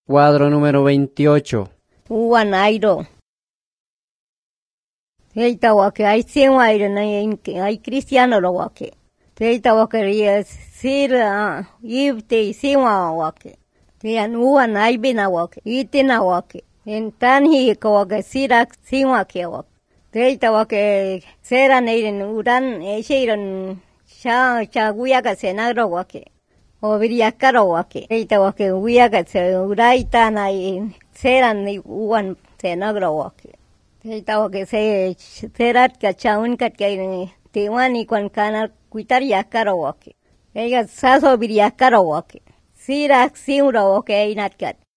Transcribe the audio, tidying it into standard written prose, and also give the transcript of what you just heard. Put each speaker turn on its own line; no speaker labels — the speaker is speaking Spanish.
Cuadro número 28.
Uwan airo. Teita wake ay siwa airo na ay cristiano lo wake. Teita wake ria sira ibte siwa wake. Tian uwan ay bina wake. Itina wake. En tanhi ko wake sira siwa ke wake. Teita wake sera neiren uran eshiren cha guyaga senagro wake. Obiriakaro wake. Teita wake guyaga se uraita na sera ni uwan senagro wake. Teita wake se serat ka chaun kat kai tiwani kwan kana kuitar yakaro wake. Ega saso biriakaro wake. Sira siura wake inat kat.